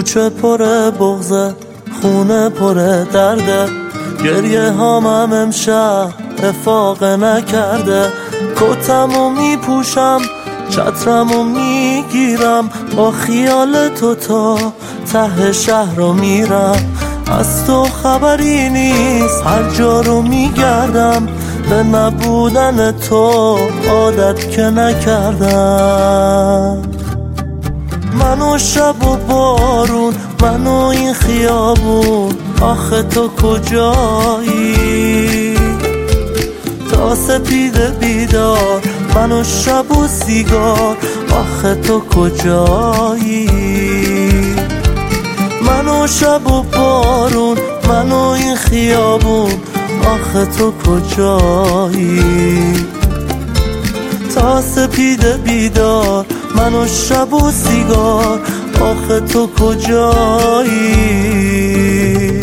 کوچه پر بغضه، خونه پر درده، گریه هام امشب افاق نکرده. کتمو میپوشم، چترمو میگیرم، با خیال تو تا ته شهر رو میرم. از تو خبری نیست، هر جا رو میگردم، به نبودن تو عادت که نکردم. من و شب و بارون، من و این خیابون، آخه تو کجایی؟ تا سپیده بیدار، من و شب و سیگار، آخه تو کجایی؟ من و شب و بارون، من و این خیابون، آخه تو کجایی؟ تا سپیده بیدار، من و شب و سیگار، آخه تو کجایی؟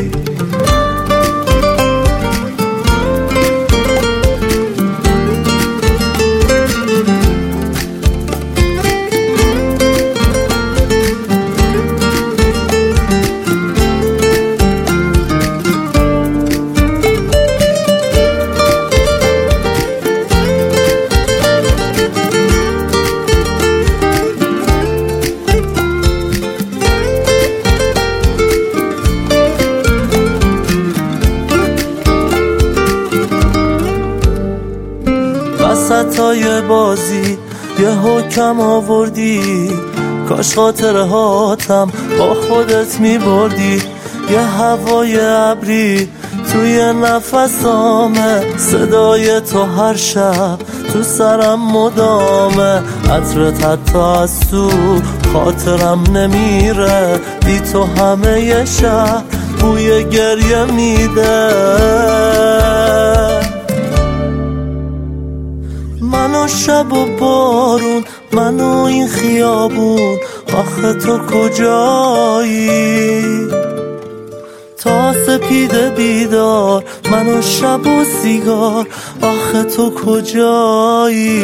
وسطای بازی یه حکم آوردی، کاش خاطره هاتم با خودت میبردی. یه هوای ابری توی نفسامه، صدای تو هر شب تو سرم مدامه. عطرت حتی از تو خاطرم نمیره، بی تو همه یه شب بوی گریه میده. من و شب و بارون، من و این خیابون، آخه تو کجایی؟ تا سپیده بیدار، من و شب و سیگار، آخه تو کجایی؟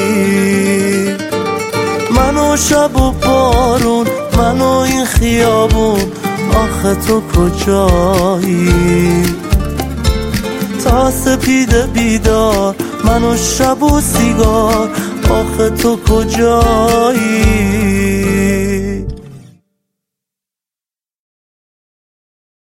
من و شب و بارون، من و این خیابون، آخه تو کجایی؟ تا سپیده بیدار، من و شب و سیگار، آخه تو کجایی؟